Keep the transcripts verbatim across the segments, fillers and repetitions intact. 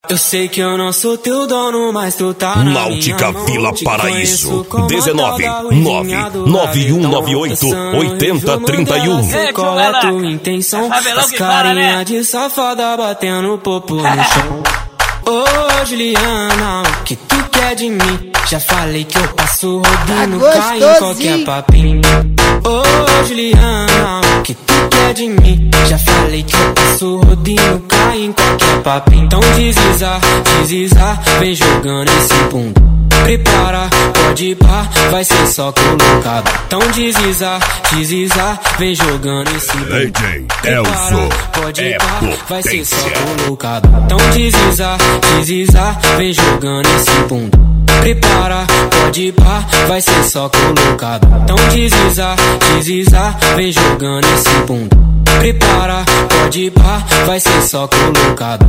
Eu sei que eu não sou teu dono, mas tu tá na Náutica minha Vila mão. Paraíso, dezenove nove nove um nove oito oito zero três um. Qual é a tua intenção? As carinha de safada batendo popo no chão. Ô Juliana, o que tu quer de mim? Já falei que eu passo rodinho, cai em qualquer papinho. Ô Juliana, o que tu quer de mim? Já falei que eu passo rodinho, cai em qualquer papinho. Então desliza, desliza, vem jogando esse bunda. Prepara, pode ir pá, vai ser só colocado. Então desliza, desliza, vem jogando esse bunda. Prepara, pode ir pá, vai ser só colocado. Então desliza, desliza, vem jogando esse bunda. Prepara, pode ir pá, vai ser só colocado. Então desliza, desliza, vem jogando esse bunda. Prepara, pode ir pá, vai ser só colocado.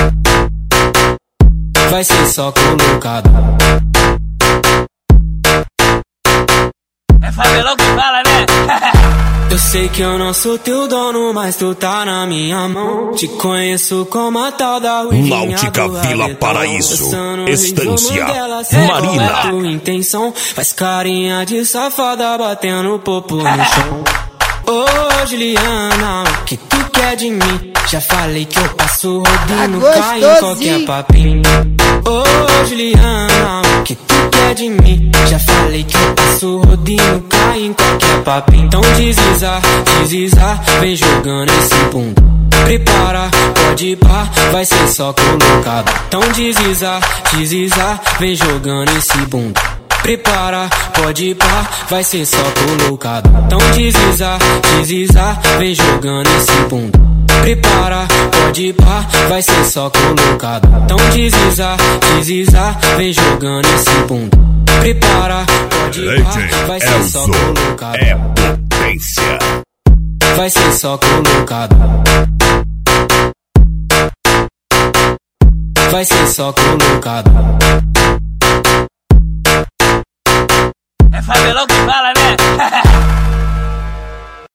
Vai ser só colocado. É favelão que fala, né? Eu sei que eu não sou teu dono, mas tu tá na minha mão. Te conheço como a tal da Ruivinha Náutica do Vila Rabetão. Paraíso, Estância Dela, sei qual Marina. é a tua intenção? Faz carinha de safada batendo popo no chão. Ô Juliana, o que tu quer de mim? Já falei que eu passo rodinho, cai em qualquer papinho. Ô Juliana, o que tu quer de mim? Já falei que eu passo rodinho, cai em qualquer papinho. Então desliza, desliza, vem jogando esse bunda. Prepara, pode ir pá, vai ser só colocado. Então desliza, desliza, vem jogando esse bunda. Prepara, pode ir pá, vai ser só colocado. Então desliza, desliza, vem jogando esse bunda. Prepara, pode ir pá, vai ser só colocado. Então desliza, desliza, vem jogando esse bunda. Prepara, pode ir pá, vai ser só colocado. É potência. Vai ser só colocado. Vai ser só colocado. É favelão que fala, né?